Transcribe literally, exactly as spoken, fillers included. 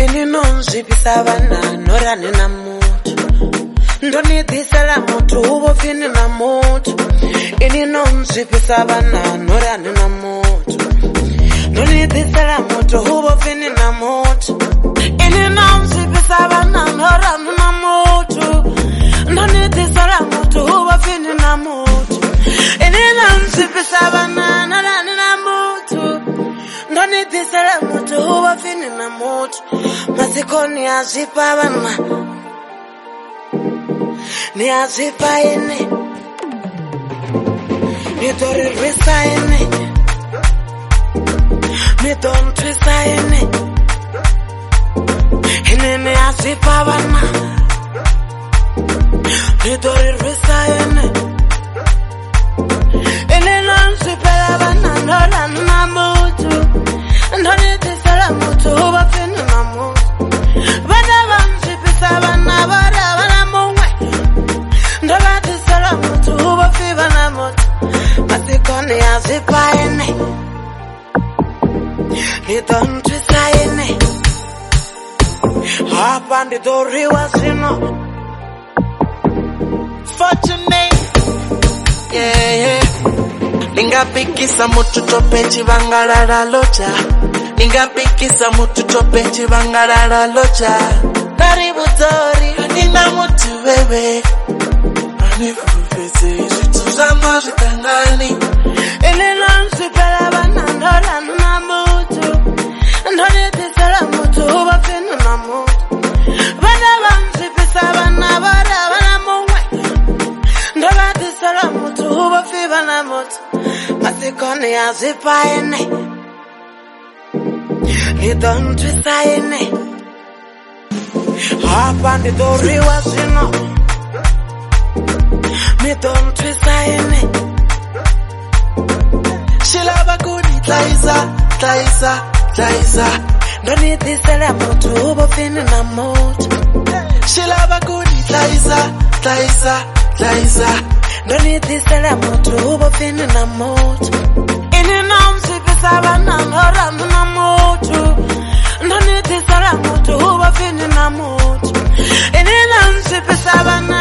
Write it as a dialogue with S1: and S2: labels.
S1: Ini non zwipisa vana norani na muthu. Ndoni disela muthu uvo fini na muthu. Ini non zwipisa vana norani na muthu. Ndoni disela muthu uvo fini na muthu. Ini non zwipisa vana norani na muthu. Ndoni disela muthu uvo fini na muthu. Ini non zwipisa vana norani na muthu. Ndoni disela muthu uvo fini na muthu. Masikoni azvipa vana ni azvipa ine nitorerwisa ine nitontwisa ine ine ni azvipa vana nitorerwisa ine ine nonsvipela vana ndorani na muthu ndonitisela muthu uva fini na muthu. Vana vanzvipisa vana vara vana mumwe ndovatisela muthu uvo fiva na muthu. Masikoni azvipa ine nitontwisa ine hapa nditoriwa zvino.
S2: Fortunate, yeah, yeah. Ningapikisa muthu tope chivangalala locha. Ningapikisa muthu tope chivangalala locha. Karibu tori, nina muthu wewe. Anifufeze zvitu zvamba zvitangani.
S1: Ini nonsvipela vana ndorani na muthu. Ndonitisela muthu uva fini na muthu. Vana vanzvipisa vana vara vana mumwe ndovatisela muthu uvo fiva na muthu. Masikoni azvipa ine nitontwisa ine hapa nditoriwa zvino nitontwisa ine.
S2: Shilava kuni tlaisa, tlaisa, tlaisa.
S1: Ndonitisela muthu uvo fini na muthu.
S2: Shilava kuni tlaisa, tlaisa, tlaisa.
S1: Ndonitisela muthu uvo fini na muthu. Ini nonsvipisa vana ndorani na muthu. Ndonitisela muthu uvo fini na muthu. Ini nonsvipisa vana